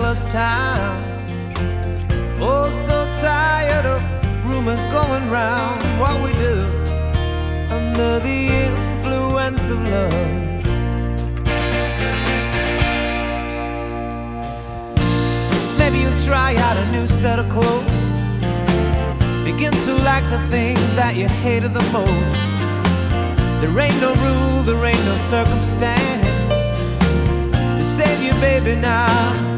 first time. Oh, so tired of rumors going round what we do under the influence of love. Maybe you'll try out a new set of clothes, begin to like the things that you hated the most. There ain't no rule, there ain't no circumstance to save you, baby, now.